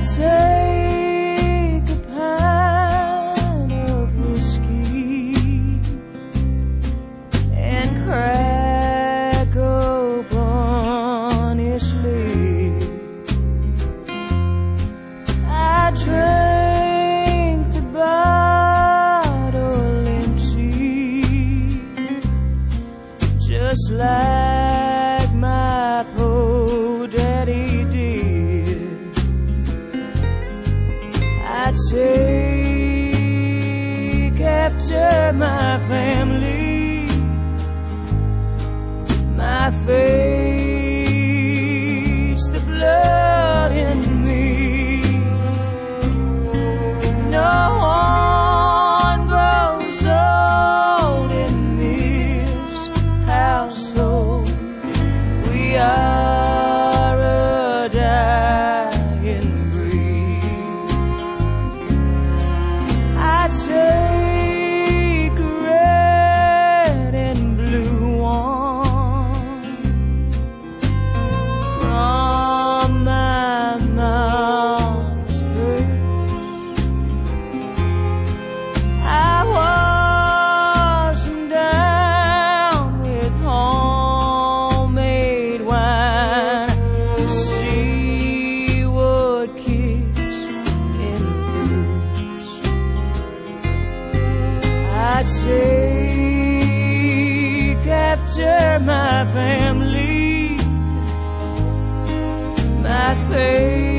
take a pint of whiskey and crack open his sleeve. I drank the bottle empty, just like my poor daddy did. I take after my family, my face, the blood in me. No one grows old in this household. We are a dying breed. I take a red and blue one from my mom's purse. I wash them down with homemade wine to see what kicks in first. I take after my family, my faith.